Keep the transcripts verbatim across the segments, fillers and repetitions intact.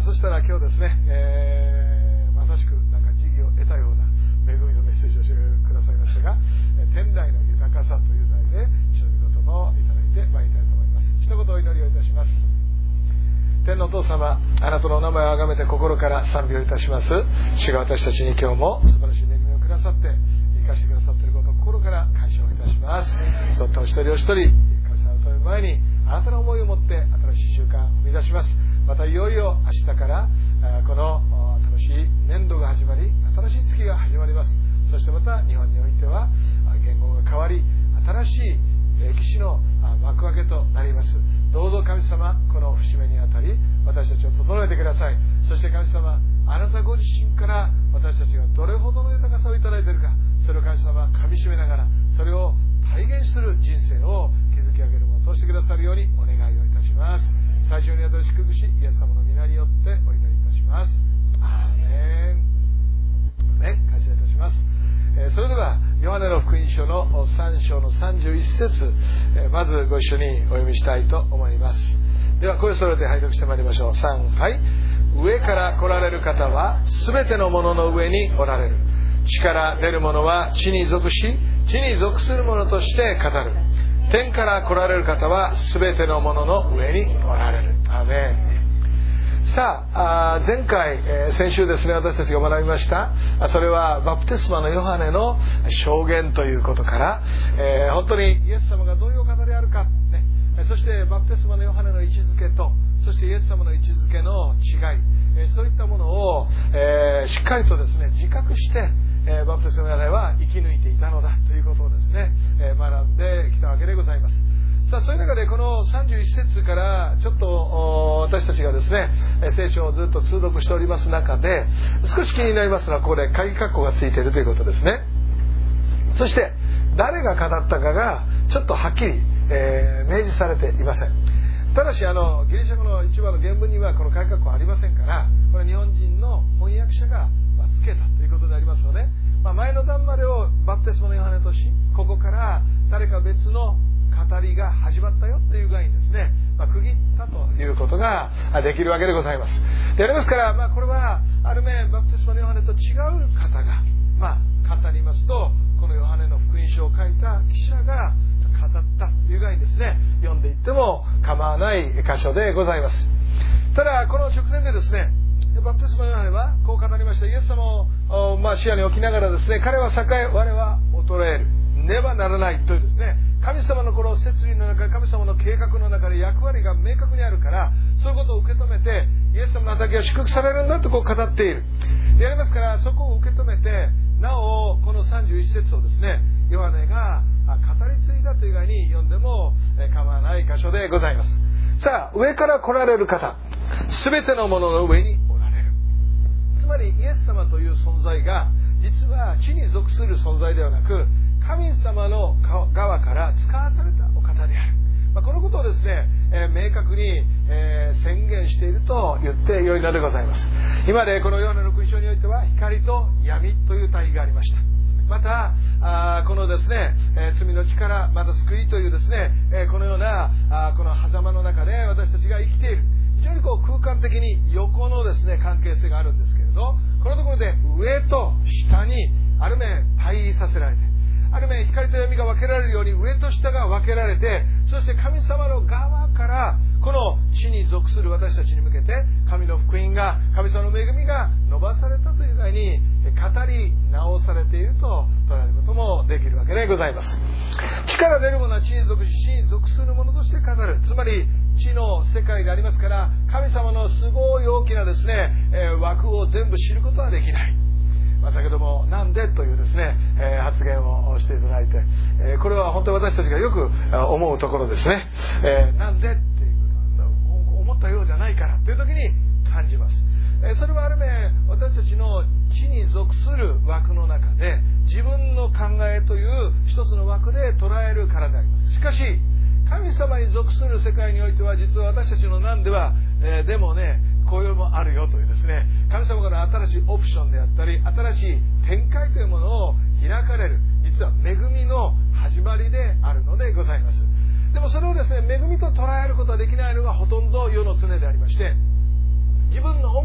そしたら今日ですね、えー、まさしくなんか慈悲を得たような恵みのメッセージをしてくださいましたが、天来の豊かさという題で主の御言葉をいただいてまいりたいと思います。一言お祈りをいたします。天のお父様、あなたのお名前をあがめて心から賛美をいたします。主が私たちに今日も素晴らしい恵みをくださって生かしてくださっていることを心から感謝をいたします。そういったお一人お一人神様の前にあなたの思いを持って新しい習慣を生み出します。またいよいよ明日からこの新しい年度が始まり、新しい月が始まります。そしてまた日本においては言語が変わり、新しい歴史の幕開けとなります。どうぞ神様、この節目にあたり私たちを整えてください。そして神様、あなたご自身から私たちがどれほどの豊かさをいただいているか、それを神様噛み締めながらそれを体現する人生を築き上げるものとしてくださるようにお願いをいたします。最初に宿し祝福し、イエス様の皆によってお祈りいたします。アーメン。ね、感謝いたします。えー、それではヨハネの福音書のさん章のさんじゅういち節、えー、まずご一緒にお読みしたいと思います。では声を揃えて拝読してまいりましょう。さん、はい。上から来られる方はすべてのものの上におられる。地から出るものは地に属し、地に属するものとして語る。天から来られる方はすべてのものの上におられる。アーメン。さあ、前回、えー、先週ですね、私たちが学びました。それはバプテスマのヨハネの証言ということから、えー、本当にイエス様がどういうお方であるか、ね、そしてバプテスマのヨハネの位置づけと、そしてイエス様の位置づけの違い、えー、そういったものを、えー、しっかりとですね、自覚して、えー、バプテスマのヨハネは生き抜いていたのだということをですね、えー、学んできたわけでございます。さあ、そういう中でこのさんじゅういち節からちょっと私たちがですね、聖書をずっと通読しております中で少し気になりますのは、ここで鍵括弧がついているということですね。そして誰が語ったかがちょっとはっきり、えー、明示されていません。ただしあのギリシャ語の一番の原文にはこの鍵括弧はありませんから、これ日本人の翻訳者がつけたということでありますので、まあ、前の段までをバプテスマのヨハネとし、ここから誰か別の語りが始まったよという具合にですね、まあ、区切ったということができるわけでございます。でありますから、まあ、これはある面バプテスマのヨハネと違う方が、まあ、語りますと、このヨハネの福音書を書いた記者が語ったという具合にですね、読んでいっても構わない箇所でございます。ただこの直前でですね、バプテスマのヨハネはこう語りました。イエス様を、まあ、視野に置きながらですね、彼は栄え、我は衰える、ねばならないというですね、神様のこの摂理の中、神様の計画の中で役割が明確にあるから、そういうことを受け止めてイエス様の働きが祝福されるんだとこう語っているでありますから、そこを受け止めて、なおこのさんじゅういち節をですね、ヨハネが語り継いだという具合に読んでも構わない箇所でございます。さあ、上から来られる方、すべてのものの上におられる。つまりイエス様という存在が実は地に属する存在ではなく、神様の側から使わされたお方である。まあ、このことをですね、えー、明確に、えー、宣言していると言ってよいのでございます。今でこのヨハネの福音書においては光と闇という対比がありました。またあこのですね、えー、罪の力、また救いというですね、えー、このようなあこの狭間の中で私たちが生きている、非常にこう空間的に横のですね関係性があるんですけれど、このところで上と下にある面対比させられて、ある面光と闇が分けられるように上と下が分けられて、そして神様の側からこの地に属する私たちに向けて神の福音が、神様の恵みが伸ばされたという具合に語り直されていると捉えることもできるわけでございます。地から出るものは地に属し、地に属するものとして語る。つまり地の世界でありますから、神様のすごい大きなですね、えー、枠を全部知ることはできない。まあ、先ほどもなんでというですね、えー、発言をしていただいて、えー、これは本当に私たちがよく思うところですね。えー、なんでっていうことは思ったようじゃないからという時に感じます。えー、それはある面私たちの地に属する枠の中で自分の考えという一つの枠で捉えるからであります。しかし神様に属する世界においては、実は私たちのなんでは、えー、でもねこういうのもあるよというですね、神様から新しいオプションであったり新しい展開というものを開かれる、実は恵みの始まりであるのでございます。でもそれをですね、恵みと捉えることはできないのがほとんど世の常でありまして、自分の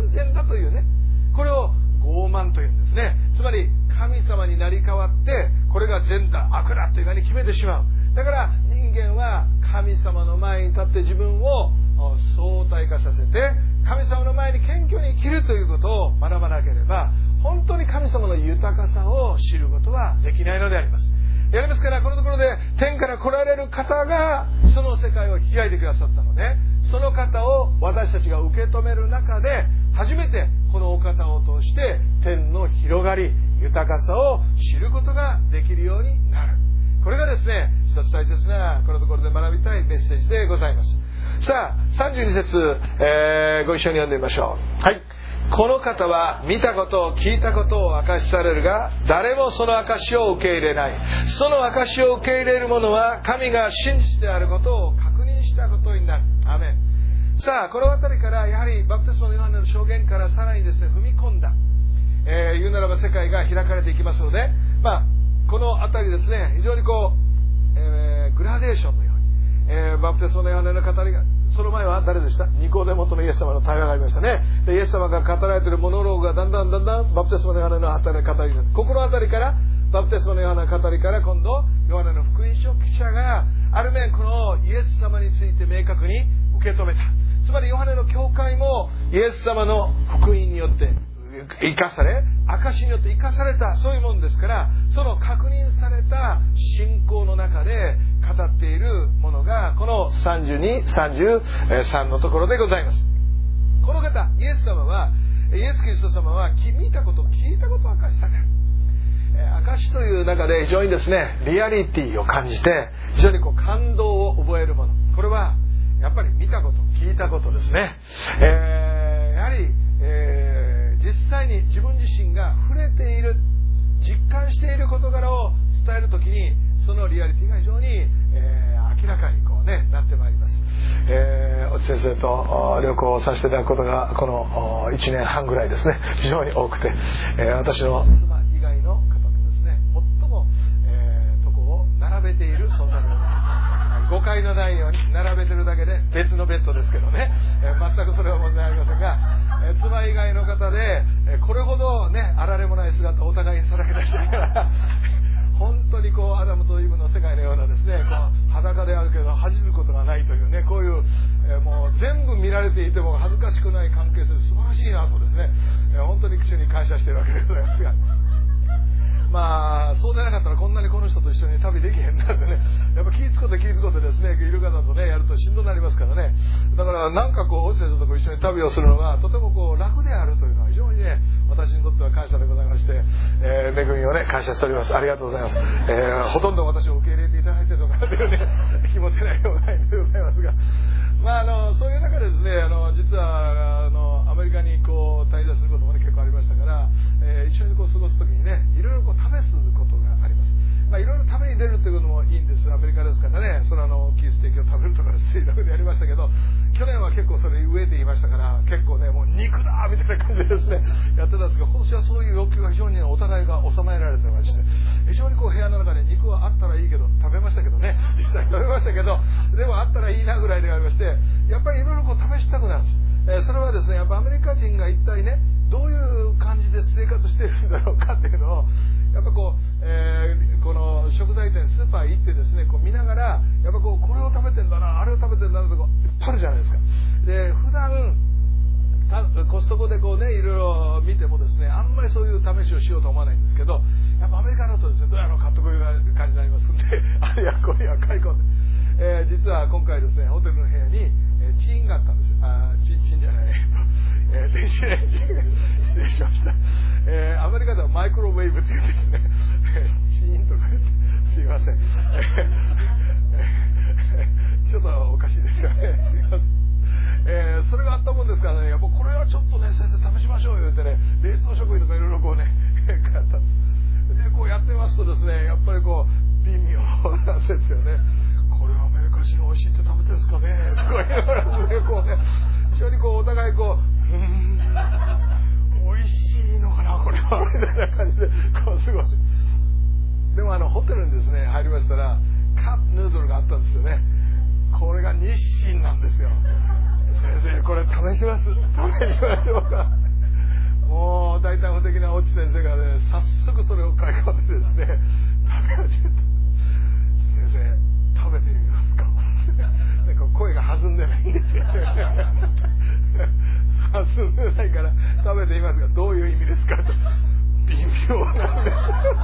完全だというね、これを傲慢というんですね。つまり神様になり変わってこれが善だ悪だというふうに決めてしまう。だから人間は神様の前に立って自分を相対化させて神様の前に謙虚に生きるということを学ばなければ、本当に神様の豊かさを知ることはできないのであります。やりますから、このところで天から来られる方がその世界を開いてくださったので、その方を私たちが受け止める中で初めてこのお方を通して天の広がり豊かさを知ることができるようになる。これがですね、一つ大切なこのところで学びたいメッセージでございます。さあさんじゅうに節、えー、ご一緒に読んでみましょう。はい。この方は見たことを聞いたことを証しされるが、誰もその証しを受け入れない。その証しを受け入れる者は神が真実であることを確認したことになる。アメン。さあこのあたりからやはりバプテスマのヨハネの証言からさらにですね踏み込んだ、えー、言うならば世界が開かれていきますので、まあこのあたりですね、非常にこう、えー、グラデーションのように、えー、バプテスマのヨハネの語りが、その前は誰でした？ニコデモとのイエス様の対話がありましたね。でイエス様が語られているモノローグがだんだんだんだんバプテスマのヨハネの語りになって、ここのあたりからバプテスマのヨハネの語りから今度ヨハネの福音書記者がある面このイエス様について明確に受け止めた。つまりヨハネの教会もイエス様の福音によって生かされ、証によって生かされた、そういうものですから、その確認された信仰の中で語っているものがこのさんじゅうに、さんじゅうさんのところでございます。この方イエス様は、イエス・キリスト様は見たこと聞いたことを明かしされる。証という中で非常にですねリアリティを感じて非常にこう感動を覚えるもの、これはやっぱり見たこと聞いたことですね。えー、やはり、えー、実際に自分自身が触れている、実感している事柄を伝えるときにそのリアリティが非常に、えー、明らかにこう、ね、なってまいります。えー、先生と旅行をさせていただくことがこのいちねんはんぐらいですね非常に多くて、えー、私の妻以外の方とですね最も、えー、とこを並べている存在でございます。誤解のないように並べてるだけで別のベッドですけどね、えー、全くそれは問題ありませんが、えー、妻以外の方で、えー、これほどねあられもない姿をお互いにさらけ出しながら本当にこうアダムとイブの世界のようなですねこう裸であるけど恥じることがないというね、こういう、えー、もう全部見られていても恥ずかしくない関係性、素晴らしいなとですね、えー、本当に主に感謝しているわけでございますが、まあそうでなかったらこんなにこの人と一緒に旅できへんなってね、やっぱ気ぃつこて気ぃつこてですねイルカだとねやるとしんどくなりますからね。だからなんかこうおじ先生と一緒に旅をするのがとてもこう楽であるというのは非常にね私にとっては感謝でございまして、えー、恵みをね感謝しております。ありがとうございます。えー、ほとんど私を受け入れていただいているのかなというね気もせないようないでございますが、まああのそういう中でですねあの実はあのアメリカにこう滞在することもね結構ありましたから、えー、一緒にこう過ごすときにねいろいろこう試すことがあります。まあ、いろいろ食べに出るということもいいんです。アメリカですからね、そのあの大きいステーキを食べるとかですねいろいろやりましたけど、去年は結構それ上で言いましたから結構ねもう肉だみたいな感じでですねやってたんですが、今年はそういう欲求が非常に、ね、お互いが収められてまして、非常にこう部屋の中で肉はあったらいいけど食べましたけどね、実際食べましたけどでもあったらいいなぐらいでありまして、やっぱりいろいろこう試したくなるんです。えー、それはですねやっぱアメリカ人が一体ねどういう感じで生活しているんだろうかっていうのをやっぱこう、えー、この食材店スーパー行ってですねこう見ながらやっぱこうこれを食べてんだなあれを食べてんだなとかいっぱいあるじゃないですか。で普段コストコでこうねいろいろ見てもですねあんまりそういう試しをしようと思わないんですけど、やっぱアメリカだとですねどうやろう買ってこういう感じになりますんであれやこれや買い込んで、えー、実は今回ですねホテルの部屋に、えー、チーンがあったんですよ。あチンチンじゃないえっと、えー、電子レンジ失礼しました、えー、アメリカではマイクロウェーブっていうですねチーンとか言ってすいませんちょっとおかしいですよねすいません。えー、それがあったもんですからね、やっぱこれはちょっとね先生試しましょうよってね冷凍食品とかいろいろこうね買ったんです。でこうやってますとですねやっぱりこう微妙なんですよね。これはアメリカ人美味しいって食べてるんですかねとか言いながらねこうね非常にこうお互いこううーん美味しいのかなこれはみたいな感じでこう過ごし、でもあのホテルにですね入りましたらカップヌードルがあったんですよね。これが日清なんですよ。 先生これ試します試しましょうか。もう大胆不敵な越智先生がね、早速それを買い込んでですね、食べ始めた。先生食べてみますか。なんか声が弾んでないんですよ。弾んでないから食べてみますが、どういう意味ですかと。微妙なんです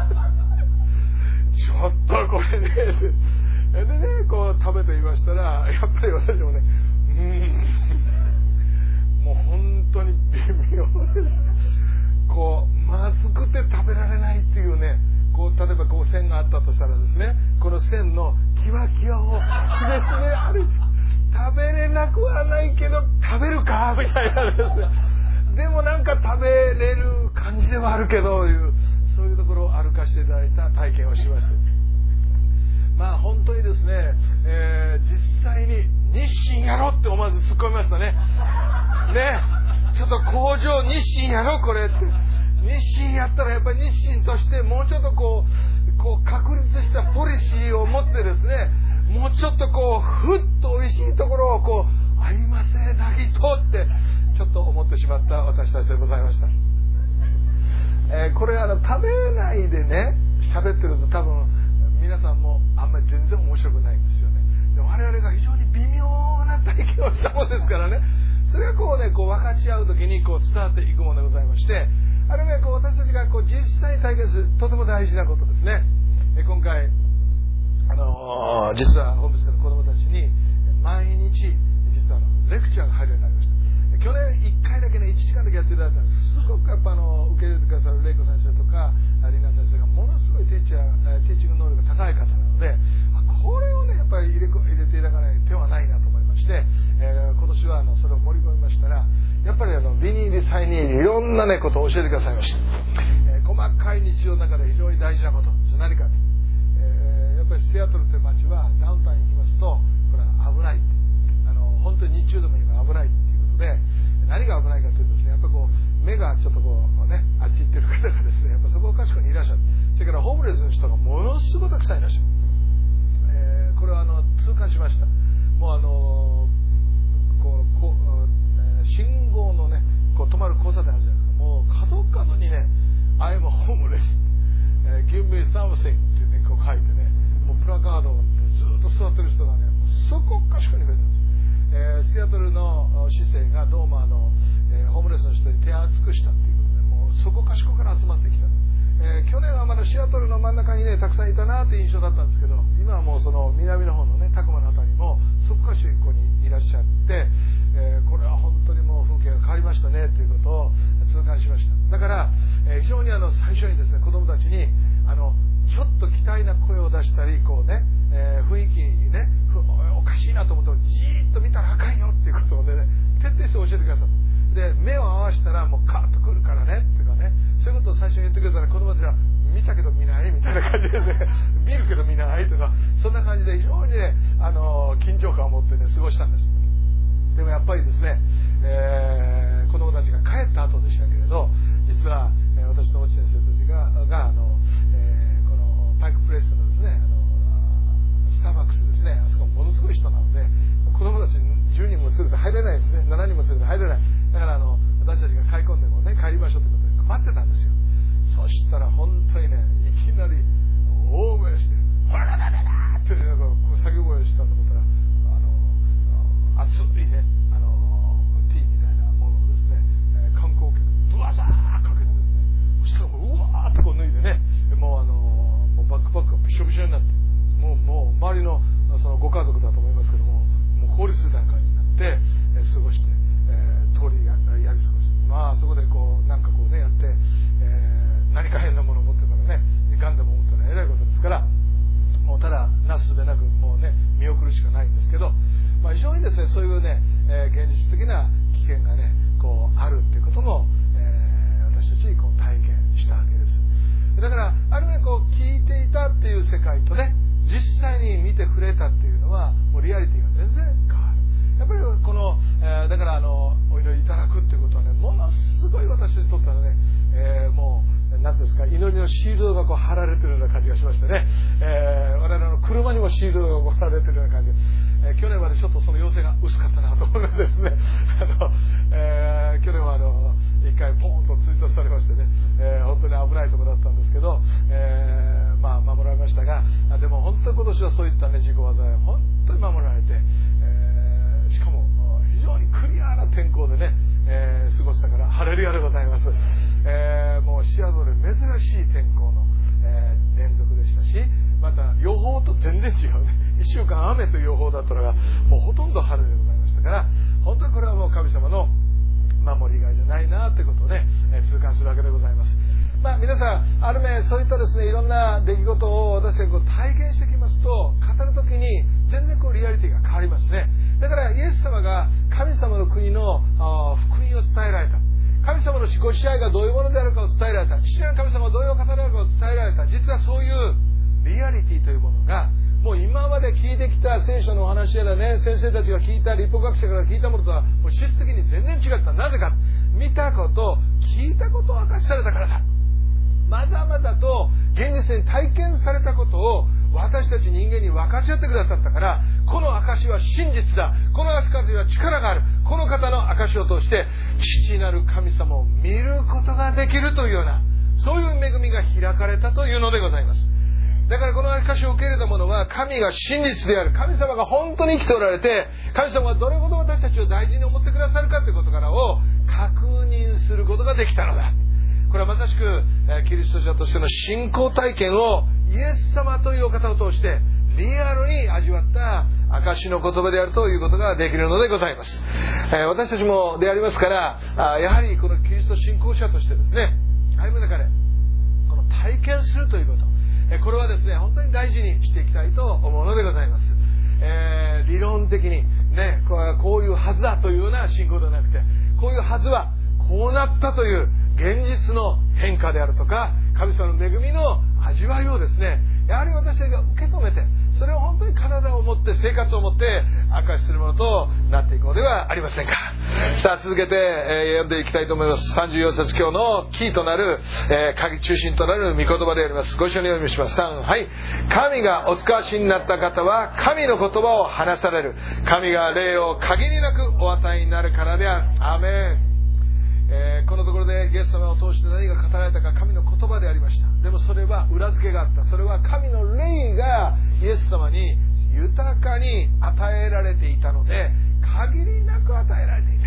。ちょっとこれね。でね、こう食べてみましたら、やっぱり私もね、うーん、もう本当に微妙です。こうまずくて食べられないっていうね、こう例えばこう線があったとしたらですね、この線のキワキワをすれすれ歩いて、食べれなくはないけど食べるかみたいなですね。でもなんか食べれる感じではあるけどいう、そういうところを歩かせていただいた体験をしました。まあ本当にですね、えー、実際に日清やろって思わず突っ込みましたね。ね、ちょっと工場日清やろこれって。日清やったらやっぱり日清としてもうちょっとこう、こう確立したポリシーを持ってですね、もうちょっとこうふっと美味しいところをこうありませんなぎとってちょっと思ってしまった私たちでございました。えー、これあの食べないでね喋ってると多分皆さんもあんまり全然面白くないんですよね。で我々が非常に微妙な体験をしたものですからね、それがこうねこう分かち合う時にこう伝わっていくものでございまして、あれねこう私たちがこう実際に体験するとても大事なことですね。え今回あのー、実はホームステイの子どもたちに毎日実はあのレクチャーが入るようになりました。去年いっかいだけねいちじかんだけやっていただいたんです。すごくやっぱあの受け入れてくださる玲子先生とかリナ先生がものすごいティーチャーティーチング能力が高い方なので、これをねやっぱり入れ入れていただかない手はないなと思いまして、えー、今年はあのそれを盛り込みましたら、やっぱりあのビニールサイニーにいろんなねことを教えてくださいました。えー、細かい日常の中で非常に大事なこと、それ何かと、えー、やっぱりシアトルという街はダウンタウンに行きますとこれは危ない、あの本当に日中でも今危ないっていうことで、何が危ないかというとですね、やっぱりこう目がちょっとこうねあっち行ってる方がですね、やっぱそこかしこにいらっしゃる。それからホームレスの人がものすごくたくさんいらっしゃる。えー、これはあの痛感しました。もうあのこうこう信号のねこう止まる交差点あるじゃないですか。もう角角にね I'm homeless、えー、give me something ってねこう書いてね、もうプラカードを持ってずっと座ってる人がねそこかしこに増えてるんです。えー、シアトルの市政がどうもあの、えー、ホームレスの人に手厚くしたっていうことで、もうそこかしこから集まってきた。えー、去年はまだシアトルの真ん中にねたくさんいたなって印象だったんですけど、今はもうその南の方のねタクマのあたりもそこかしこにいらっしゃって、えー、これは本当にもう風景が変わりましたねということを痛感しました。だから、えー、非常にあの最初にですね子供たちにあのちょっと期待な声を出したりこうね、えー、雰囲気にねおかしいなと思ってもじーっと見たらあかんよっていうことをね徹底して教えてくださる。で目を合わせたらもうカーッとくるからねっていうかね、そういうことを最初に言ってくれたら子供たちは見たけど見ないみたいな感じでね見るけど見ないとかそんな感じで非常にねあの緊張感を持ってね過ごしたんです。でもやっぱりですね、えー、子供たちが帰った後でしたけれど、実は、えー、私と越智先生たちががあの、えー、このパイクプレイスのですねあのスターバックスですね、あそこものすごい人なので子供たちじゅうにんも連れて入れないんですね。しちにんも連れて入れない。だからあの私たちが買い込んでもね帰りましょうということで待ってたんですよ。そしたら本当にねいきなり大声して「ほららららら」ってなんかこう叫び声したと思ったら、あの熱いねあのティーみたいなものをですね、えー、観光客ブワザーかけてですね、そしたらもううわーっとこう脱いでね、もうあのもうバックパックがびしょびしょになって、もうもう周りのそのご家族だと思いますけども、もう氷水みたいな感じになって、えー、過ごして、えー、通りややり過ごす。まあそこでこうなんかこうねやって、えー、何か変なものを持ってたらねガンでも持ったらえらいことですから、もうただなすすべなくもうね見送るしかないんですけど、まあ、非常にですねそういうね、えー、現実的な危険がねこうあるっていうことも、えー、私たちこう体験したわけです。だからある意味こう聞いていたっていう世界とね実際に見て触れたっていうのはもうリアリティが全然変わる。やっぱりこの、えー、だからあのお祈りいただくっていうことはねものすごい私にとってはね、えー、もう何ていうんですか、祈りのシールドがこう貼られてるような感じがしましてね、えー、我々の車にもシールドが貼られてるような感じで、 えー、去年までちょっとその要請が薄かったなと思いましてですねあの、えー、去年はあの一回ポーンと追突されましてね、えー、本当に危ないところだったんですけど、えー、まあ守られましたが、でも本当に今年はそういったね事故災害本当に守られて、えー、しかも非常にクリアな天候でね、えー、過ごしたからハレルヤでございます。えー、もうシアトル珍しい天候の、えー、連続でしたし、また予報と全然違うね、いっしゅうかん雨という予報だったのがもうほとんど晴れでございましたから、本当にこれはもう神様の守り以外じゃないなということをね、えー、痛感するわけでございます。まあ、皆さんある面そういったですねいろんな出来事を私がこう体験してきますと、語るときに全然こうリアリティが変わりますね。だからイエス様が神様の国の福音を伝えられた、神様のご支配がどういうものであるかを伝えられた、父なる神様がどういうお方であるかを伝えられた、実はそういうリアリティというものがもう今まで聞いてきた聖書のお話やらね、先生たちが聞いた立法学者から聞いたものとはもう質的に全然違った。なぜか、見たこと、聞いたことを明かしされたからだ。まだまだと現実に体験されたことを私たち人間に分かち合ってくださったから、この証は真実だ、この証は力がある、この方の証を通して父なる神様を見ることができるというような、そういう恵みが開かれたというのでございます。だからこの証を受け入れた者は神が真実である、神様が本当に生きておられて、神様がどれほど私たちを大事に思ってくださるかということからを確認することができたのだ。これはまさしくキリスト者としての信仰体験をイエス様というお方を通してリアルに味わった証の言葉であるということができるのでございます。私たちもでありますから、やはりこのキリスト信仰者としてですね、歩む中でこの体験するということ、これはですね本当に大事にしていきたいと思うのでございます。えー、理論的にねこういうはずだというような信仰ではなくて、こういうはずはこうなったという現実の変化であるとか、神様の恵みの味わいをですね、やはり私たちが受け止めて、それを本当に体を持って生活を持って証しするものとなっていこうではありませんか。さあ続けて、えー、読んでいきたいと思います。さんじゅうよん節、今日のキーとなる、えー、鍵中心となる御言葉であります。ご一緒に読みします。さん、はい。神がお使わしになった方は神の言葉を話される。神が霊を限りなくお与えになるからである。アーメン。えー、このところでイエス様を通して何が語られたか、神の言葉でありました。でもそれは裏付けがあった。それは神の霊がイエス様に豊かに与えられていたので、限りなく与えられていた。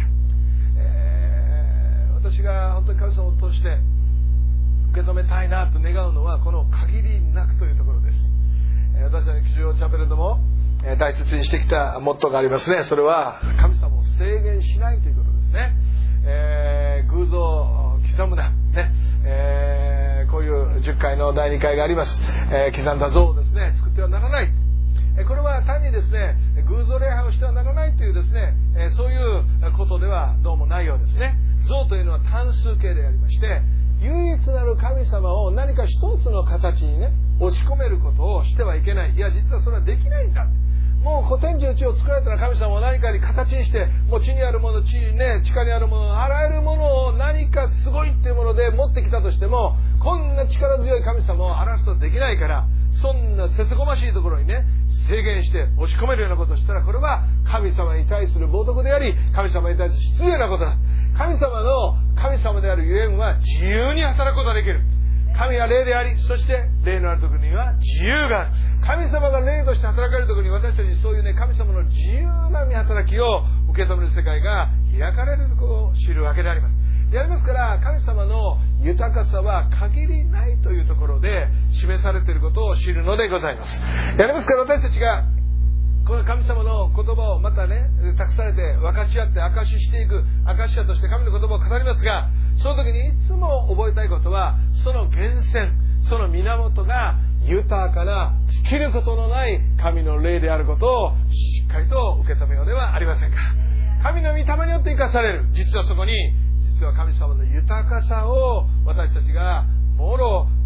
えー、私が本当に神様を通して受け止めたいなと願うのはこの限りなくというところです。えー、私たちの基準チャペルでも、えー、大切にしてきたモットーがありますね。それは神様を制限しないということですね。えー、偶像を刻むな、ねえー、こういうじゅっかいのだいにかいがあります。えー、刻んだ像をですね作ってはならない。これは単にですね偶像礼拝をしてはならないというですね、えー、そういうことではどうもないようですね。像というのは単数形でありまして、唯一なる神様を何か一つの形にね押し込めることをしてはいけない。いや実はそれはできないんだ。もう天地の地を作られたら神様を何かに形にして、もう地にあるもの、地、ね、地下にあるもの、あらゆるものを何かすごいっていうもので持ってきたとしても、こんな力強い神様を表すとできないから、そんなせせこましいところにね制限して押し込めるようなことをしたら、これは神様に対する冒涜であり、神様に対する失礼なことだ。神様の神様であるゆえんは自由に働くことができる。神は霊であり、そして霊のあるところには自由がある。神様が霊として働かれるところに、私たちにそういうね神様の自由な見働きを受け止める世界が開かれるところを知るわけであります。でありますから、神様の豊かさは限りないというところで示されていることを知るのでございます。でありますから、私たちがこの神様の言葉をまたね託されて分かち合って証ししていく証し者として神の言葉を語りますが、その時にいつも覚えたいことは、その源泉、その源が豊かな尽きることのない神の霊であることをしっかりと受け止めようではありませんか。神の御霊によって生かされる、実はそこに実は神様の豊かさを私たちがもろ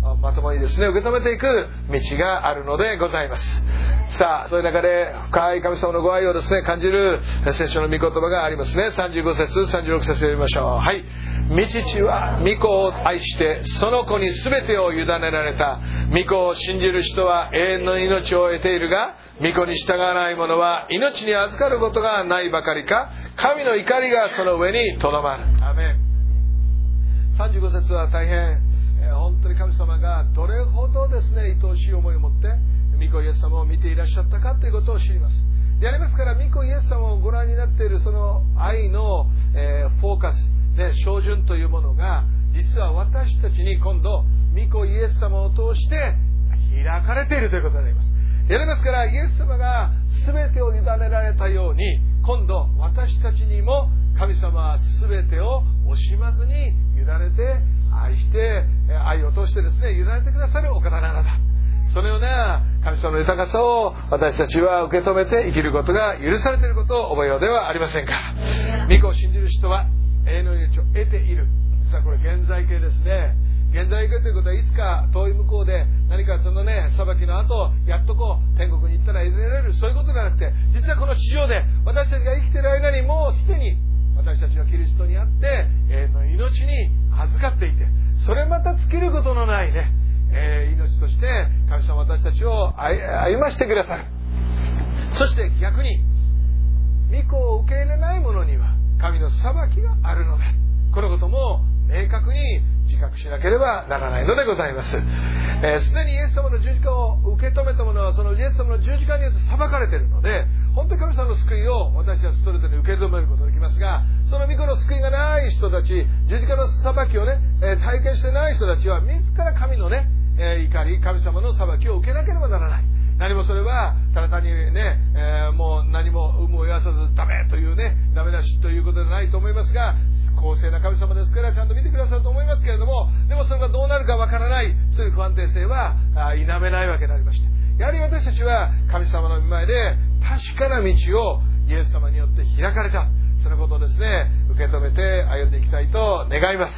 まともにですね受け止めていく道があるのでございます。さあ、そういう中で深い神様のご愛をですね感じる聖書の御言葉がありますね。さんじゅうご節さんじゅうろく節読みましょう。はい。御父は御子を愛してその子に全てを委ねられた。御子を信じる人は永遠の命を得ているが、御子に従わない者は命に預かることがないばかりか、神の怒りがその上にとどまる。アメン。さんじゅうご節は大変本当に神様がどれほどですね愛おしい思いを持って御子イエス様を見ていらっしゃったかということを知ります。でありますから、御子イエス様をご覧になっているその愛の、えー、フォーカス、ね、照準というものが実は私たちに今度御子イエス様を通して開かれているということになります。でありますから、イエス様が全てを委ねられたように、今度私たちにも神様は全てを惜しまずに委ねて愛して愛を通してですね委ねてくださるお方なのだ。そのような神様の豊かさを私たちは受け止めて生きることが許されていることを覚えようではありませんか。御子を信じる人は永遠の命を得ている。実はこれ現在形ですね。現在形ということはいつか遠い向こうで何かそのね裁きの後やっとこう天国に行ったら得られる、そういうことではなくて、実はこの地上で私たちが生きている間にもうすでに私たちはキリストにあって永遠の命に預かっていて、それまた尽きることのないね、えー、命として神様は私たちを歩ましてくださる。そして逆に御子を受け入れない者には神の裁きがあるので、このことも明確に自覚しなければならないのでございます。す、えー、でにイエス様の十字架を受け止めた者はそのイエス様の十字架によって裁かれているので、本当に神様の救いを私はストレートに受け止めることができますが、その御子の救いがない人たち、十字架の裁きをね、えー、体験してない人たちは自ら神のね、えー、怒り、神様の裁きを受けなければならない。何もそれはただ単にね、えー、もう何も有無を言わさずダメというね、ダメなしということではないと思いますが、公正な神様ですからちゃんと見てくださると思いますけれども、でもそれがどうなるかわからない、そういう不安定性は否めないわけでありまして、やはり私たちは神様の御前で確かな道をイエス様によって開かれた、そのことをですね受け止めて歩んでいきたいと願います。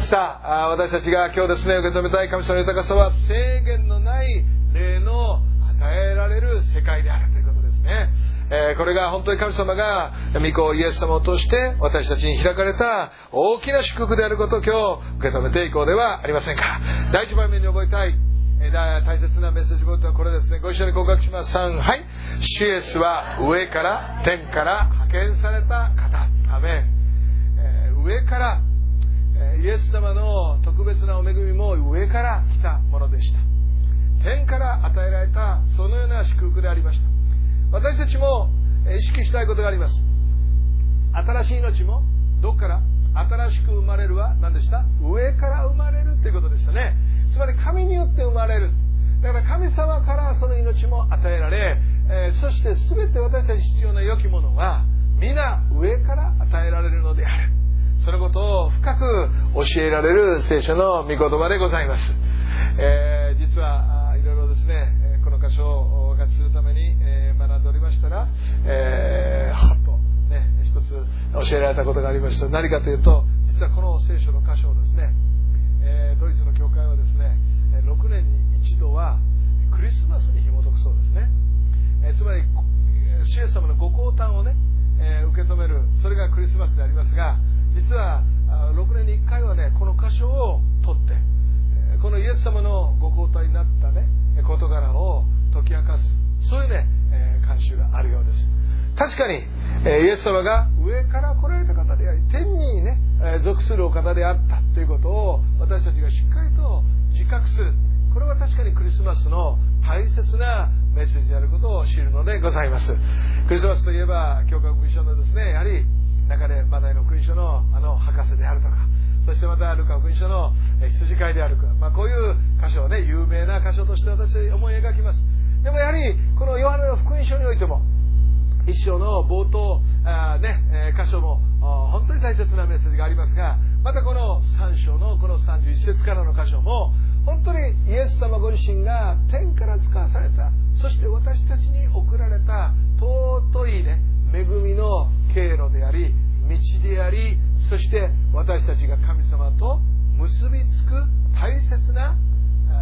さあ、私たちが今日ですね受け止めたい神様の豊かさは制限のない霊の与えられる世界であるということですね。えー、これが本当に神様が御子イエス様を通して私たちに開かれた大きな祝福であることを今日受け止めていこうではありませんか。第一番目に覚えたい、えー、大切なメッセージボードはこれですね。ご一緒に告白します。さん、はい。主イエスは上から天から派遣された方。アメン。えー、上から、えー、イエス様の特別なお恵みも上から来たものでした。天から与えられたそのような祝福でありました。私たちも意識したいことがあります。新しい命もどこから新しく生まれるは何でした？上から生まれるということでしたね。つまり神によって生まれる。だから神様からその命も与えられ、えー、そして全て私たち必要な良きものは皆上から与えられるのである。そのことを深く教えられる聖書の御言葉でございます。えー、実はいろいろですねこの箇所をお分かちするために、えー、学んでおりましたら、えー、はっとね一つ教えられたことがありました。何かというと、実はこの聖書の箇所をですね、えー、ドイツの教会はですねろくねんに一度はクリスマスに紐解くそうですね。えー、つまり主イエス様のご降誕をね、えー、受け止める、それがクリスマスでありますが、実はろくねんにいっかいはねこの箇所を取ってこのイエス様のご交代になったね事柄を解き明かす、そういうね、えー、慣習があるようです。確かに、えー、イエス様が上から来られた方であり、天にね、えー、属するお方であったということを私たちがしっかりと自覚する、これは確かにクリスマスの大切なメッセージであることを知るのでございます。クリスマスといえば教会福音書のですね、やはり中でマタイの福音書のあの博士であるとか、そしてまたルカ福音書の羊飼いであるか、まあ、こういう箇所をね有名な箇所として私は思い描きます。でもやはりこのヨハネの福音書においても一章の冒頭あ、ね、箇所も本当に大切なメッセージがありますが、またこのさん章のこのさんじゅういち節からの箇所も本当にイエス様ご自身が天から使わされた、そして私たちに贈られた尊いね恵みの経路であり道であり、そして私たちが神様と結びつく大切な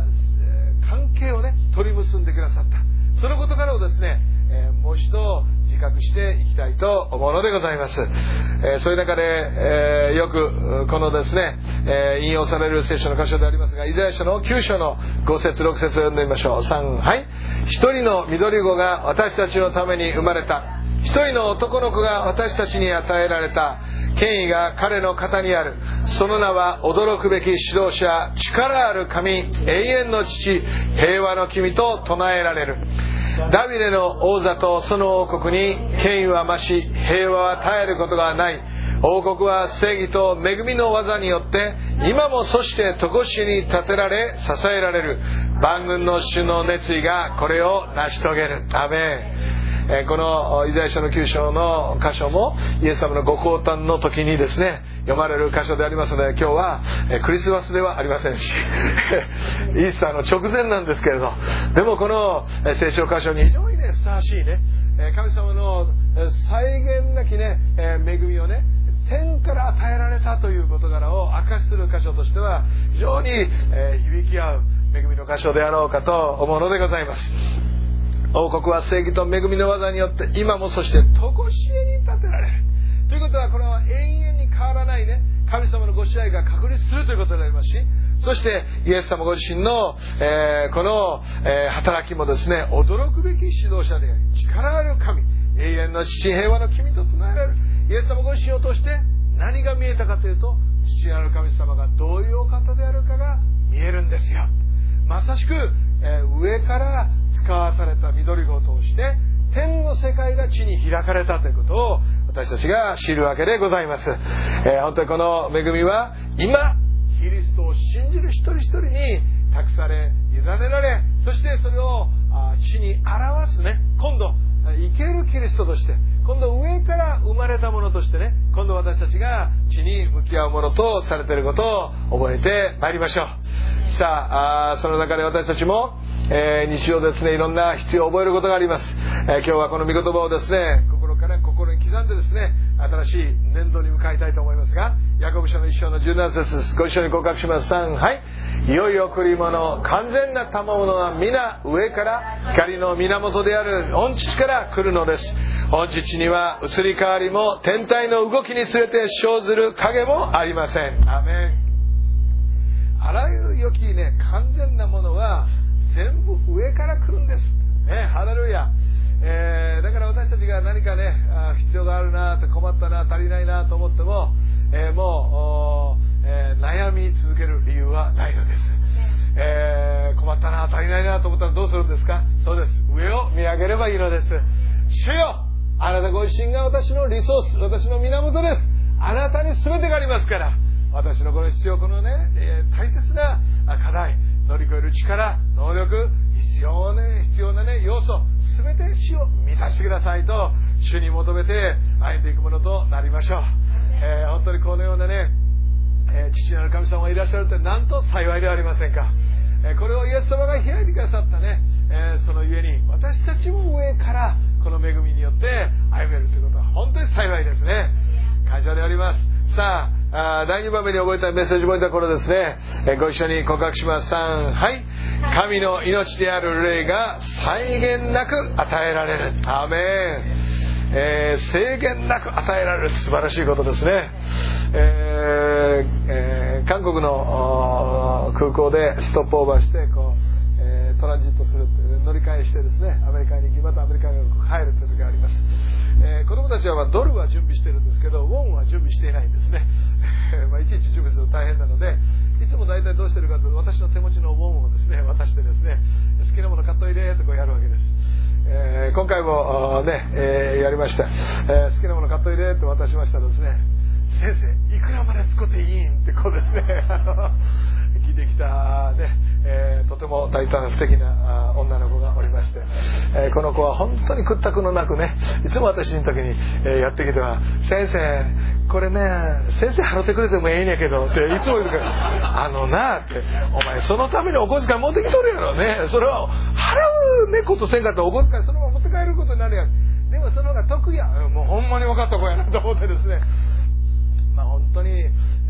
関係をね取り結んでくださった、そのことからをですね、えー、もう一度自覚していきたいと思うのでございます。えー、そういう中で、えー、よくこのですね、えー、引用される聖書の箇所でありますが、イザヤ書のきゅう章のご節ろく節を読んでみましょう。さん、はい。一人の緑子が私たちのために生まれた。一人の男の子が私たちに与えられた。権威が彼の肩にある。その名は驚くべき指導者、力ある神、永遠の父、平和の君と唱えられる。ダビデの王座とその王国に権威は増し、平和は絶えることがない。王国は正義と恵みの技によって今もそして常しに立てられ支えられる。万軍の主の熱意がこれを成し遂げる。アメン。このイザヤ書のきゅう章の箇所もイエス様のご降誕の時にですね読まれる箇所でありますので、今日はクリスマスではありませんしイースターの直前なんですけれど、でもこの聖書箇所に非常にねふさわしいね神様の際限なきね恵みをね天から与えられたという事柄を明かしする箇所としては非常に響き合う恵みの箇所であろうかと思うのでございます。王国は正義と恵みの技によって今もそして常しえに立てられるということは、これは永遠に変わらないね神様のご支配が確立するということでありますし、そしてイエス様ご自身の、えー、この、えー、働きもですね驚くべき指導者であり力ある神、永遠の父、平和の君と唱えられる。イエス様ご自身を通して何が見えたかというと、父なる神様がどういうお方であるかが見えるんですよ。まさしく、えー、上から使わされた緑子を通して天の世界が地に開かれたということを私たちが知るわけでございます。えー、本当にこの恵みは今キリストを信じる一人一人に託され委ねられ、そしてそれを地に表すね、今度生けるキリストとして、今度上から生まれたものとしてね、今度私たちが地に向き合うものとされていることを覚えてまいりましょう。さあ、あその中で私たちも、えー、日常ですねいろんな必要を覚えることがあります。えー、今日はこの御言葉をですね心から心に刻んでですね新しい年度に向かいたいと思いますが、ヤコブ書の一章のじゅうなな節です。ご一緒に告白します。さん、はい。いよいよ来るもの、完全な賜物は皆上から光の源である御父から来るのです。御父には移り変わりも天体の動きにつれて生ずる影もありません。アメン。あらゆる良きね完全なものは全部上から来るんですね。ハレルヤ。えー、だから私たちが何かね必要があるなと困ったな足りないなと思っても、えー、もう、えー、悩み続ける理由はないのです。えー、困ったな足りないなと思ったらどうするんですか。そうです、上を見上げればいいのです。主よ、あなたご自身が私のリソース、私の源です。あなたに全てがありますから、私のこの必要、このね、えー、大切な課題、乗り越える力、能力、必要ね、必要なね要素、全て主を満たしてくださいと主に求めて歩んでいくものとなりましょう。えー、本当にこのようなね、えー、父なる神様がいらっしゃるってなんと幸いではありませんか。えー、これをイエス様が開いてくださったね、えー、そのゆえに私たちも上からこの恵みによって歩めるということは本当に幸いですね。感謝であります。さあ、あだいにばんめに覚えたメッセージポイントはこれですね。えー、ご一緒に告白します。さん、はい。神の命である霊が際限なく与えられる。アーメン。えー、制限なく与えられる素晴らしいことですね。えーえー、韓国の空港でストップオーバーしてこう、えー、トランジットする乗り換えしてですねアメリカに行きまたアメリカに帰るという時があります。えー、子供たちはまあドルは準備してるんですけどウォンは準備していないんですね。まあいちいち準備すると大変なので、いつも大体どうしてるかというと私の手持ちのウォンをですね渡してですね好きなもの買っといでとこうやるわけです。えー、今回もね、えー、やりました。えー、好きなもの買っといでと渡しましたらですね、先生いくらまで使っていいんってこうですね聞いてきたね、えー、とても大胆素敵な女の子がおりまして、えー、この子は本当に屈託のなくねいつも私の時に、えー、やってきては先生これね先生払ってくれてもええねんけどっていつも言うからあのなってお前そのためにお小遣い持ってきとるやろね、それは払うねことせんかったらお小遣いそのまま持って帰ることになるやん。でもその方が得やもうほんまに分かった子やなと思ってですね、まあ、本当に、えー、牧師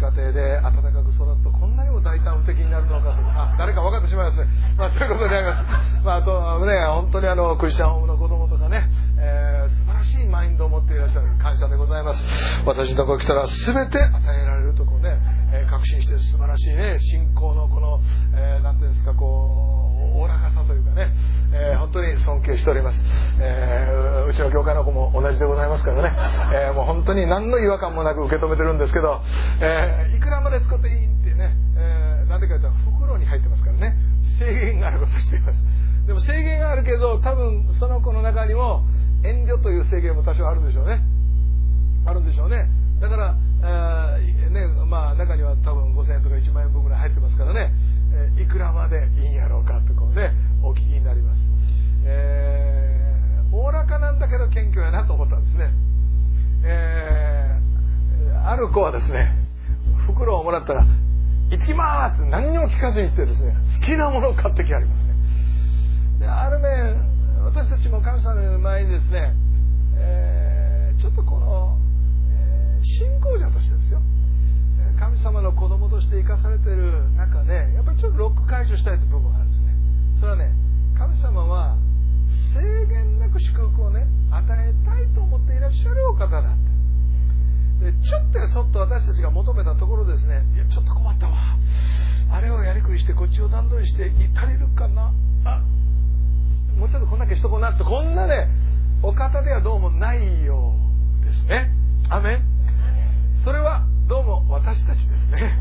家庭で温かく育つとこんなにも大胆不敵になるのかと、あ、誰か分かってしまいますね。まあ、ということであります。まあ、あとね、本当にあのクリスチャンホームの子供とかね、えー、素晴らしいマインドを持っていらっしゃる、感謝でございます。私のところに来たら全て与えられるとこうね、えー、確信して素晴らしいね、信仰のこの、えー、なんていうんですか、こうおおらかさというかね、えー、本当に尊敬しております。えー、うちの教会の子も同じでございますからね、えー、もう本当に何の違和感もなく受け止めてるんですけど、えー、いくらまで使っていいってね、えー、なんでかというと袋に入ってますからね、制限があることをしています。でも制限があるけど、多分その子の中にも遠慮という制限も多少あるんでしょうね。あるんでしょうね。だから、えーね、まあ中には多分ごせんえんとかいちまんえん分ぐらい入ってますからね、えー、いくらまでいいんやろうかってこうね、お聞きになります。えー、おおらかなんだけど謙虚やなと思ったんですね。えー、ある子はですね、袋をもらったら行ってきますって何にも聞かずに言ってですね、好きなものを買ってきはりますね。で、ある面、私たちも神様の前にですね、えー、ちょっとこの、えー、信仰者としてですよ、神様の子供として生かされている中で、やっぱりちょっとロック解除したいという部分があるんですね。それはね、神様は制限なく祝福をね、与えたいと思っていらっしゃるお方だって。でちょっとやそっと私たちが求めたところですね、いやちょっと困ったわ、あれをやりくりしてこっちを段取りして足りるかな、あ、もうちょっとこんだけしとこうなって、こんなねお方ではどうもないようですね。アメン。それはどうも私たちですね。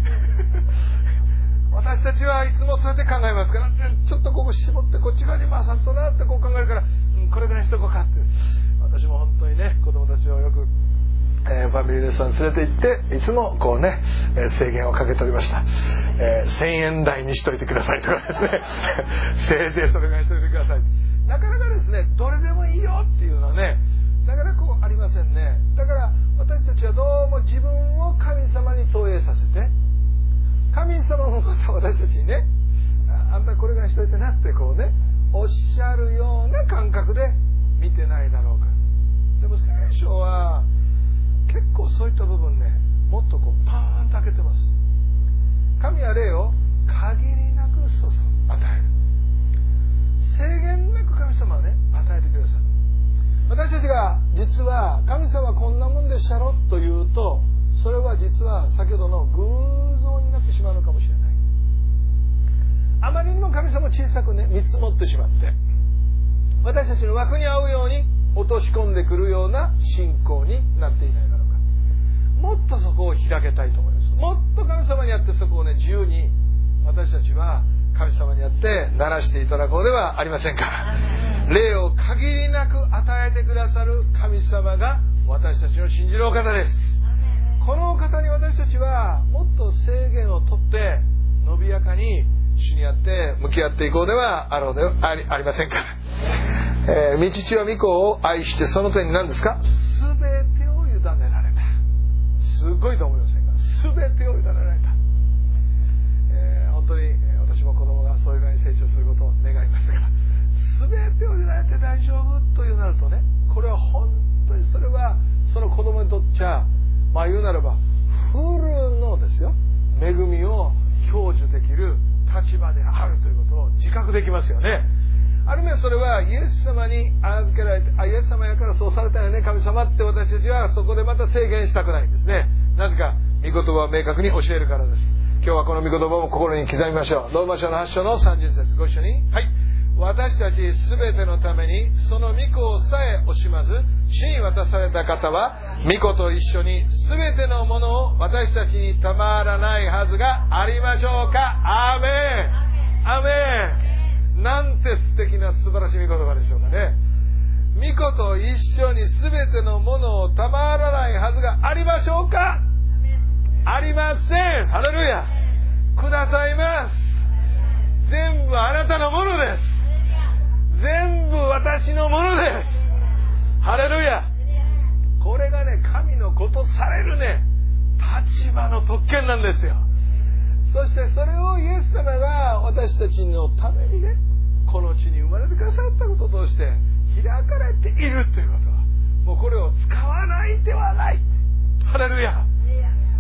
私たちはいつもそうやって考えますから、ちょっとここ絞ってこっち側に回さんとなってこう考えるから、うん、これぐらいしとこうかって。私も本当にね、子供たちをよくえー、ファミリーレストランに連れて行っていつもこうね、えー、制限をかけておりました。えー、せんえん台にしといてくださいとかですねせいぜいそれぐらいにしといてください。なかなかですね、どれでもいいよっていうのはね、なかなかこうありませんね。だから私たちはどうも自分を神様に投影させて、神様のことを私たちにね、あんたこれぐらいしといてなってこうねおっしゃるような感覚で見てないだろうか。でも聖書は結構そういった部分ね、もっとこうパーンと開けてます。神は霊を限りなく注ぐ、与える。制限なく神様はね、与えてくださる。私たちが実は神様こんなもんでしゃろというと、それは実は先ほどの偶像になってしまうのかもしれない。あまりにも神様を小さくね、見積もってしまって、私たちの枠に合うように落とし込んでくるような信仰になっていないだろうか。もっとそこを開けたいと思います。もっと神様にあってそこをね、自由に私たちは神様にあって鳴らしていただこうではありませんか。霊を限りなく与えてくださる神様が私たちの信じるお方です。このお方に私たちはもっと制限を取って伸びやかに主にあって向き合っていこうではあろうではあり、ありませんか。えー、御父は御子を愛してその手に何ですか、すべてを委ねられた。すごいと思いませんか。すべてを委ねられた、えー、本当に私も子供がそういう側に成長することを願いますが、すべてを委ねられて大丈夫というなるとね、これは本当にそれはその子供にとっちゃ、まあ言うならばフルのですよ、恵みを享受できる立場であるということを自覚できますよね。ある面それはイエス様に預けられて、あ、イエス様やからそうされたよね神様って私たちはそこでまた制限したくないんですね。なぜか御言葉を明確に教えるからです。今日はこの御言葉を心に刻みましょう。ローマ書のはち章のさんじゅう節、ご一緒に。はい。私たちすべてのためにその御子をさえ惜しまず死に渡された方は、御子と一緒にすべてのものを私たちにたまらないはずがありましょうか。アーメン、アーメン。なんて素敵な素晴らしい御言葉でしょうかね。御子と一緒にすべてのものをたまらないはずがありましょうか。ありません。ハレルヤ。くださいます。全部あなたのものです。全部私のものです。ハレルヤ。これがね、神のことされるね、立場の特権なんですよ。そしてそれをイエス様が私たちのためにね、この地に生まれてくださったこととして開かれているということは、もうこれを使わない手はない。ハレルヤ。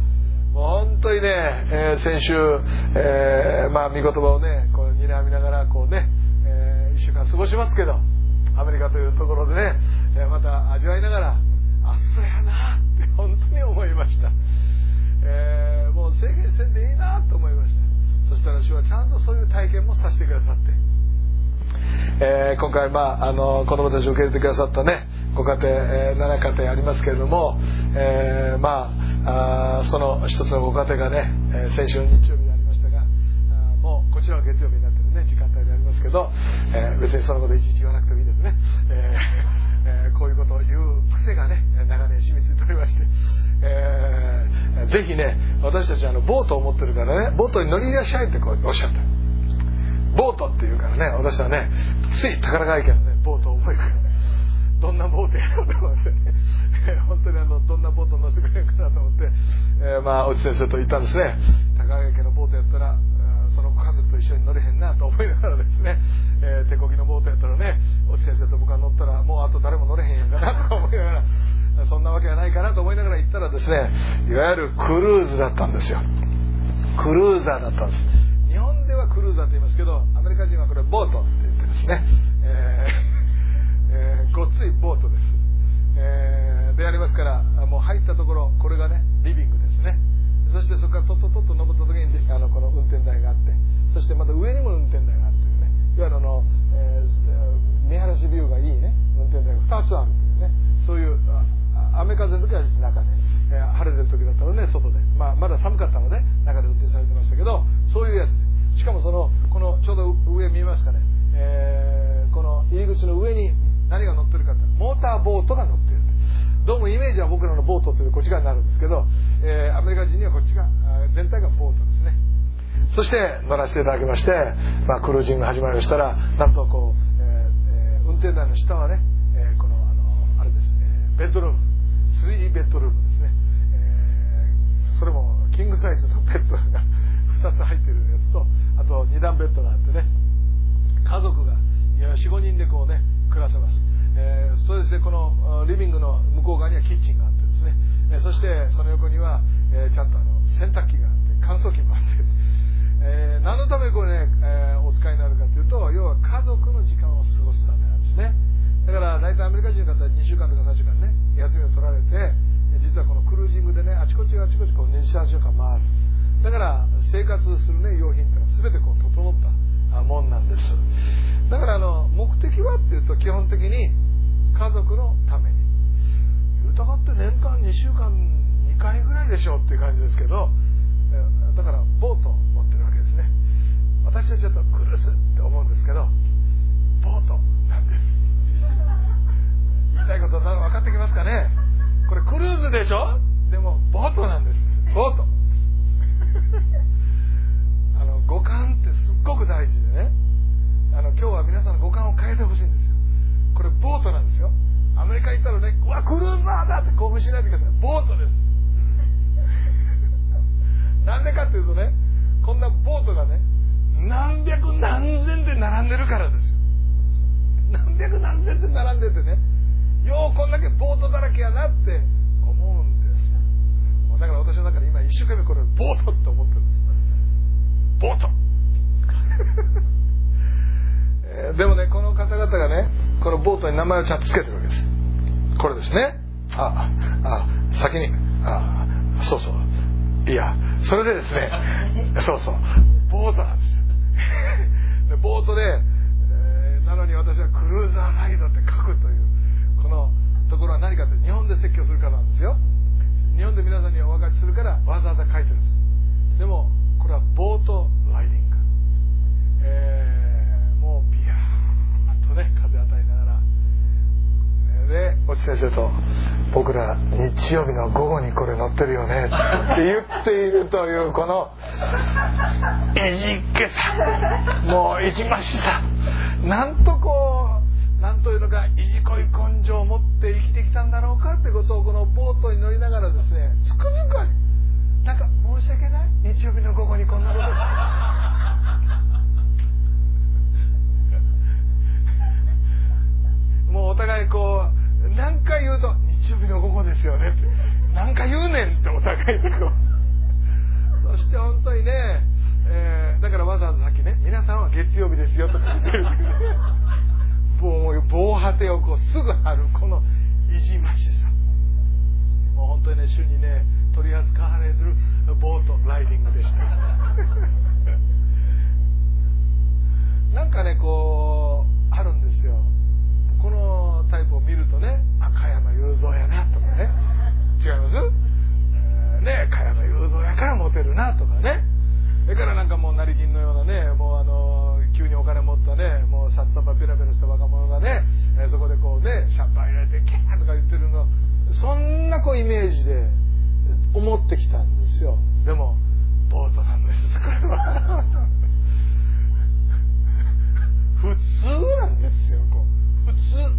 もう本当にね、えー、先週、えー、まあ御言葉をねこう睨みながらこうね、えー、いっしゅうかん過ごしますけど、アメリカというところでね、えー、また味わいながら、あ、そうやなって本当に思いました。えー、もう制限せんでいいなと思いました。そしたら主はちゃんとそういう体験もさせてくださって、えー、今回、まあ、あの子供たちを受け入れてくださったねご家庭、えー、ななかていありますけれども、えー、まあ、あその一つのご家庭がね、えー、先週の日曜日でありましたが、あもうこちらは月曜日になってるね時間帯でありますけど、えー、別にそのこといちいち言わなくてもいいですね。えーえー、こういうことを言う癖がね長年染みついておりまして、えー、ぜひね私たちあのボートを持ってるからね、ボートに乗りいらっしゃいってこうおっしゃった。ボートっていうからね、私はねつい宝ヶ池のねボートを覚えてどんなボートやろうと思ってね本当にあのどんなボート乗せてくれるかなと思って、えー、まあ内先生と言ったんですね。宝ヶ池のボートやったらその家族と一緒に乗れへんなと思いながらですね、えー、手漕ぎのボートやったらね内先生と僕が乗ったらもうあと誰も乗れへんやんかなと思いながら、そんなわけはないかなと思いながら行ったらですね、いわゆるクルーズだったんですよ。クルーザーだったんです。日本ではクルーザーと言いますけど、アメリカ人はこれボートって言ってですね、えーえー、ごっついボートです、えー、でありますから、もう入ったところこれがねリビングですね。そしてそこからとっととっと登った時にあのこの運転台があって、そしてまた上にも運転台があるというね、いわゆるあの、えー、見晴らしビューがいいね運転台がふたつあるというね、そういう雨風の時は中で、えー、晴れてる時だったらね外で、まあ、まだ寒かったので中で運転されてましたけど、そういうやつで、しかもそのこのちょうど上見えますかね、えー、この入り口の上に何が乗ってるかってモーターボートが乗っている。どうもイメージは僕らのボートというこっち側になるんですけど、えー、アメリカ人にはこっちが全体がボートですね。そして乗らせていただきまして、まあ、クルージングが始まりましたら、なんとこう、えー、運転台の下はね、えー、このあのあれですね、ベッドルームスリーベッドルームですね、えー、それもキングサイズのベッドがふたつ入っているやつと、あとに段ベッドがあってね、家族が よん、ごにんでこうね暮らせます。えー、それでこのリビングの向こう側にはキッチンがあってですね、えー、そしてその横には、えー、ちゃんとあの洗濯機があって乾燥機もあって、えー、何のためにこれね、えー、お使いになるかというと、要は家族の時間を過ごすためなんですね。だから大体アメリカ人の方はにしゅうかんとかさんしゅうかんね休みを取られて、実はこのクルージングでねあちこちあちこちこうに、さんしゅうかん回る。だから生活するね用品ってのは全てこう整ったもんなんです。だからあの目的はっていうと基本的に家族のために、豊かって年間にしゅうかんにかいぐらいでしょうっていう感じですけど、だからボートを持ってるわけですね。私たちはちょっとクルーズって思うんですけど、ボートなんです。言いたいこと分かってきますかね。これクルーズでしょ、でもボートなんです。ボートあの五感ってすっごく大事でね、あの今日は皆さんの五感を変えてほしいんですよ。これボートなんですよ。アメリカ行ったらね、うわクルーザーだって興奮しないでください。ボートですなんでかっていうとね、こんなボートがね何百何千で並んでるからですよ。何百何千で並んでてね、ようこんだけボートだらけやなって思うんです。もうだから私の中で今一生懸命これボートって思ってるんです。ボートえー、でもねこの方々がねこのボートに名前をちゃんとつけてるわけです。これですね。ああ先にあそうそういやそれでですねそうそうボートなんですよでボートで、えー、なのに私はクルーザーライドって書くというこのところは何かというと日本で説教するからなんですよ。日本で皆さんにお分かちするからわざわざ書いてるんです。でもこれはボートライディング、えー、もうビヤーッとね風与えながらで越智先生と僕ら日曜日の午後にこれ乗ってるよねって言っているというこのいじけさもういじましさ、なんとこうなんというのかいじこい根性を持って生きてきたんだろうかってことをこのボートに乗りながらですねつくづくなんか申し訳ない日曜日の午後にこんなことしてもうお互いこう何回言うと日曜日の午後ですよねって何回言うねんってお互いでこうして本当にね、えー、だからわざわざさっきね、皆さんは月曜日ですよとか言ってるもう防波堤をこうすぐ張るこのいじましさ、もう本当にね、主にね取り扱われるボートライディングでしたなんかねこうあるんですよ、このタイプを見るとね、加山雄三やなとかね、違います、えー、ね、加山雄三やからモテるなとかね、だからなんかもう成金のようなね、もうあの急にお金持ったね、もう札束ペラペラした若者がね、えー、そこでこうねシャンパン入れてキャーとか言ってるの、そんなこうイメージで思ってきたんですよ。でもボートなんですこれは普通なんですよ。こう普通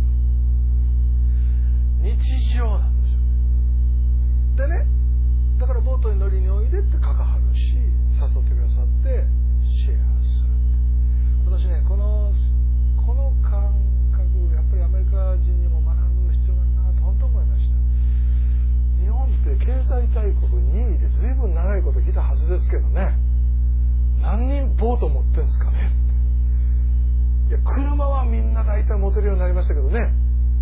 日常なんですよ。でね、だからボートに乗りにおいでって書かはるし、誘ってくださってシェアする。私ね、このこの感覚、やっぱりアメリカ人にも学ぶ必要があるなと本当思いました。日本って経済大国にいで随分長いこと来たはずですけどね、何人ボート持ってんすかねって。いや、車はみんな大体持てるようになりましたけどね、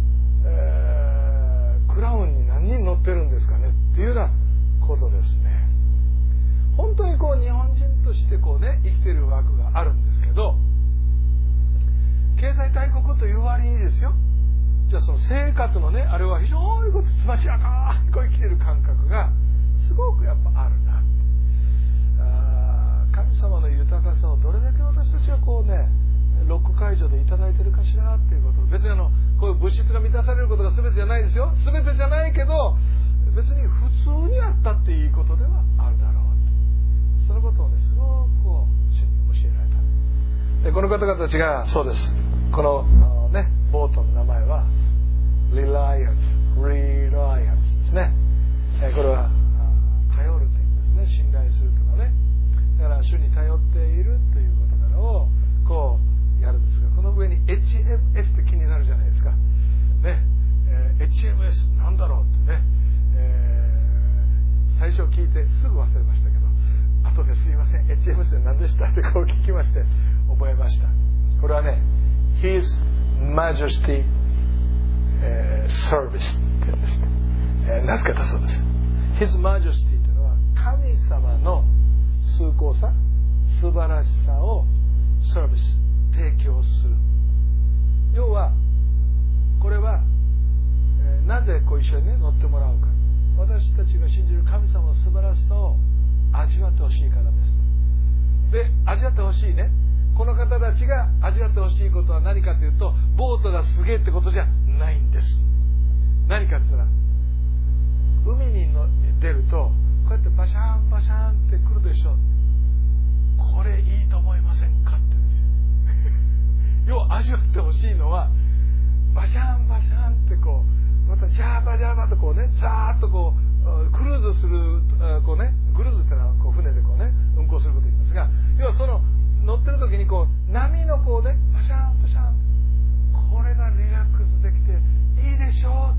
えー、クラウンに何人乗ってるんですかねっていうようなことですね。本当にこう日本人としてこうね生きてる枠があるんですけど、経済大国という割にですよ、じゃあその生活のねあれは非常にこうつましやかにこう生きてる感覚がすごくやっぱあるな。あ、神様の豊かさをどれだけ私たちはこうねロック解除でいただいてるかしらっていうこと。別にあのこういう物質が満たされることが全てじゃないですよ。全てじゃないけど別に普通にあったっていいことではあるだろう。そのことをねすごくこう主に教えられた。でこの方々たちがそうです。このねボートの名前はリライアンス、リライアンスですね。これは頼るという意味ですね。信頼するとかね。だから主に頼っているという事柄をこうやるんですが、この上に エイチエムエス って気になるじゃないですか。ね、えー、エイチエムエス なんだろうってね、えー、最初聞いてすぐ忘れましたけど、後ですいません エイチエムエス って何でしたってこう聞きまして覚えました。これはね His Majesty、えー、Service って言うんですね、えー、名付けたそうです。 His Majesty というのは神様の崇高さ、素晴らしさをサービス、提供する。要はこれは、えー、なぜこう一緒にね乗ってもらうか、私たちが信じる神様の素晴らしさを味わってほしいからです。で、味わってほしいね、この方たちが味わってほしいことは何かというと、ボートがすげえってことじゃないんです。何かって言ったら、海にの出るとこうやってバシャンバシャンってくるでしょ。これいいと思いませんかってですよ。要は味わってほしいのはバシャンバシャンってこうまたジャーバジャーバとこうねザーッとこうクルーズするこうねクルーズってのはこう船でこうね運航することを言いますが、要はその乗ってる時にこう波のこうねバシャンバシャン、これがリラックスできていいでしょう。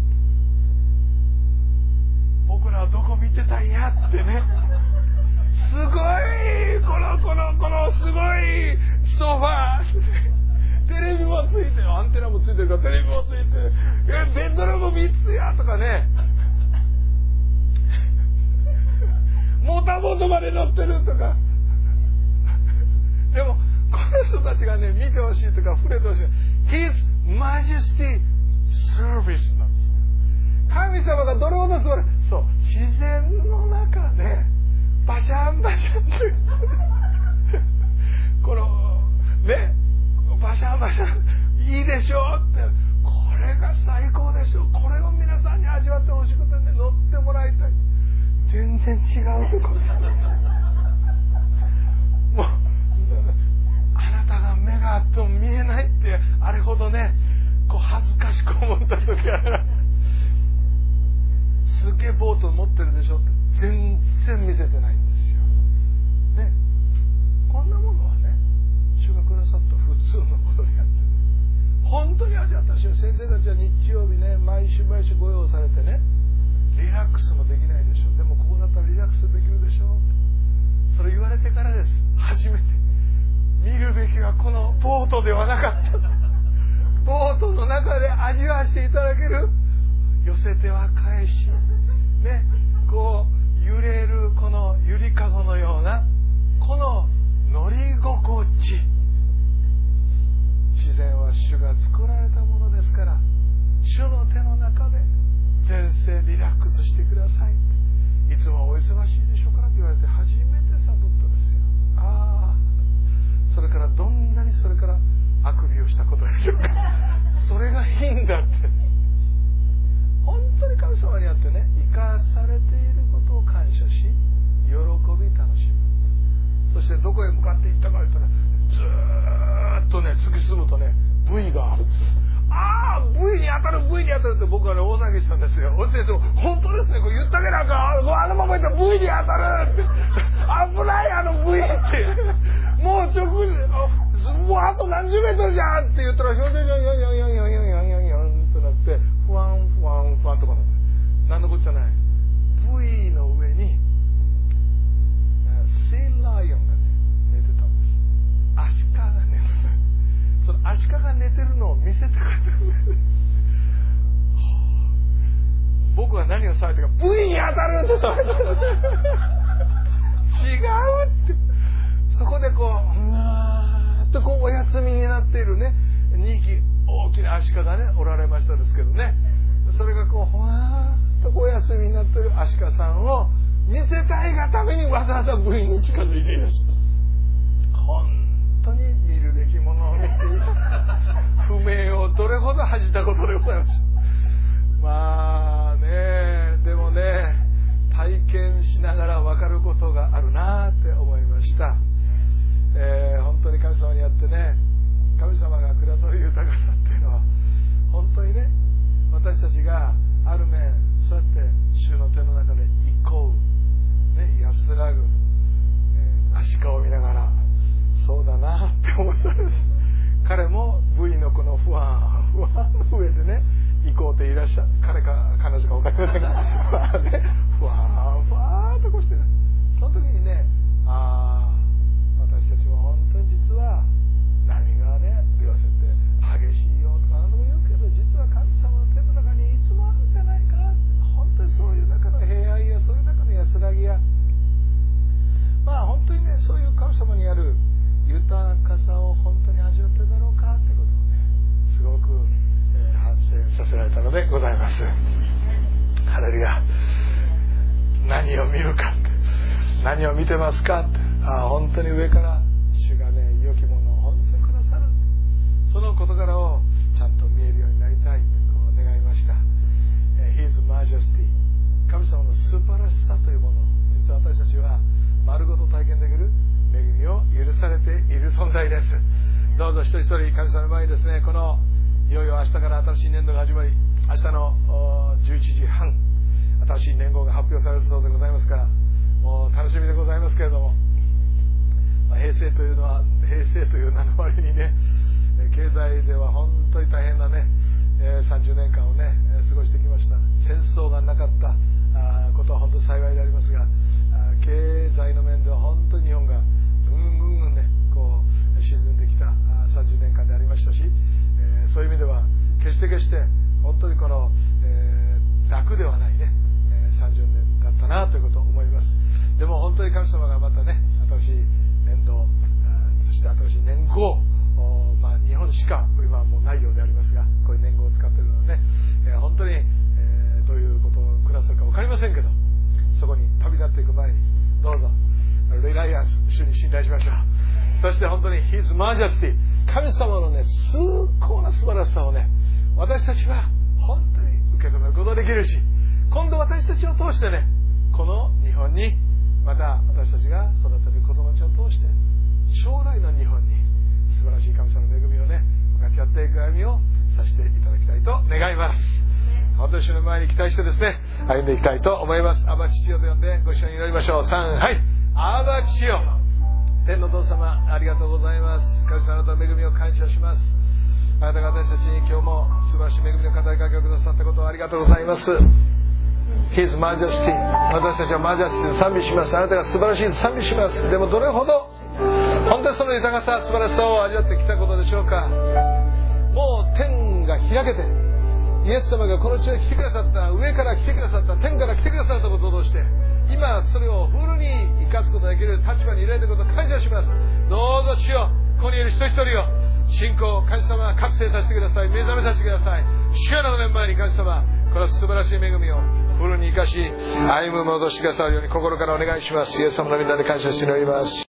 僕らはどこ見てたんやってね、すごいこのこのこのすごいソファーテレビもついてる、アンテナもついてるからテレビもついてる、えベッドルームみっつやとかね、モタボートまで乗ってるとか。でもこの人たちがね見てほしいとか触れてほしい His Majesty Service なんです。神様がどれほど素晴らしい、そう自然の中でバシャンバシャンってこのねバシャンバシャンいいでしょうって、これが最高でしょう、これを皆さんに味わってほしくてね乗ってもらいたい。全然違うところもうあなたが目があっても見えないってあれほどねこう恥ずかしく思った時はすげえボート持ってるでしょって全然見せてないんですよね。こんなものはね主がくださった普通のことでやってる。本当に味わったし、先生たちは日曜日ね毎週毎週ご用されてねリラックスもできないでしょう、でもここだったらリラックスできるでしょう。それのではなかった。ボートの中で味わわせていただける、寄せては返しね、こう揺れるこのゆりかごのようなこの乗り心地。自然は主が作られたものですから、主の手の中で全世リラックスしてください。いつもお忙しいでしょうからと言われて初めて悟ったですよ。ああ、それからどんなにそれからあくびをしたことでしょうか。それがいいんだって。本当に神様にあってね、生かされていることを感謝し、喜び楽しむ。そしてどこへ向かっていったかと言ったら、ずーっとね突き進むとね V があるんですよ。ああ V に当たる V に当たるって僕はね大騒ぎしたんですよ。お先生本当ですね、これ言ってあげなあかん、あのままいったら V に当たるって危ないあの V ってもう直もうあと何十メートルじゃんって言ったらひょんひょんひょんひょんひょんひょんひょんひょんひょんひょんとなってふわんふわんふわんとかなって何のこっちゃない。 V の上にセーラーイオンがね寝てたんです。アシカが寝てた。そのアシカが寝てるのを見せてくれたんです。僕は何を騒いでるか V に当たるって騒いでるんです。違うって。そこでこううわーっとこうお休みになっているねにひき大きなアシカがねおられましたですけどね、それがこうほわーっとこうお休みになっているアシカさんを見せたいがためにわざわざ V に近づいていらっしゃる。本当に見るべきものを見ている。不明をどれほど恥じたことでございましょう。まあね、でもね体験しながら分かることがあるなって思いました。えー、本当に神様にあってね、神様がくださる豊かさっていうのは本当にね、私たちがある面そうやって主の手の中で憩う、ね、安らぐ、えー、アシカを見ながらそうだなって思ったんです。彼も V のこのふわんふわんの上でね行こうっていらっしゃる。彼か彼女か分かりませんがふわんねふわんふわんとこうしてね、その時にね、ああ私たちも本当に実は波がね寄せて激しいよとか何度も言うけど、実は神様の手の中にいつもあるんじゃないかなって。本当にそういう中の平安やそういう中の安らぎや、まあ本当にねそういう神様にある豊かさを本当に味わってるだろうかってことをねすごく、えー、反省させられたのでございます。ハレルヤ。何を見るかって、何を見てますかって、ああ本当に上から主がね良きものを本当にくださる、その事柄をちゃんと見えるようになりたいと願いました。 His Majesty、 神様の素晴らしさというものを実は私たちは丸ごと体験できる恵みを許されている存在です。どうぞ一人一人神様の前にですね、このいよいよ明日から新しい年度が始まり、明日のじゅういちじはん新しい年号が発表されるそうでございますから、もう楽しみでございますけれども、平成というのは平成という名の割にね経済では本当に大変なねさんじゅうねんかんをね過ごしてきました。戦争がなかったことは本当に幸いでありますが、経済の面では本当に日本がぐんぐんぐんねこう沈んできたさんじゅうねんかんでありましたし、えー、そういう意味では決して決して本当にこの、えー、楽ではないね、えー、さんじゅうねんだったなということを思います。でも本当に神様がまたね新しい年度、そして新しい年号、まあ、日本しか今はもうないようでありますが、こういう年号を使っているのでね、えー、本当に、えー、どういうことをくださるか分かりませんけど、そこに旅立っていく前にどうぞリライアンス、主に信頼しましょう。そして本当に His Majesty、 神様のね崇高な素晴らしさをね私たちは本当に受け止めることができるし、今度私たちを通してねこの日本に、また私たちが育てる子供たちを通して将来の日本に素晴らしい神様の恵みをね分かち合っていく歩みをさせていただきたいと願います。本当に主の前に期待してですね歩んでいきたいと思います。アバ父よと呼んでご一緒に祈りましょう。さん、はい。アバ父よ、天の父様ありがとうございます。神様の恵みを感謝します。あなたが私たちに今日も素晴らしい恵みの語りかけをくださったことをありがとうございます。 His Majesty、 私たちはマジェスティを賛美します。あなたが素晴らしいと賛美します。でもどれほど本当にその豊かさ、素晴らしさを味わってきたことでしょうか。もう天が開けて、イエス様がこの地に来てくださった、上から来てくださった、天から来てくださったこととして、今それをフルに生かすことができる立場にいられたことを感謝します。どうぞ主よ、ここにいる人一人を信仰、神様は覚醒させてください。目覚めさせてください。主よの目の前に神様、この素晴らしい恵みをフルに生かし、歩む戻してくださるように心からお願いします。イエス様の皆で感謝しております。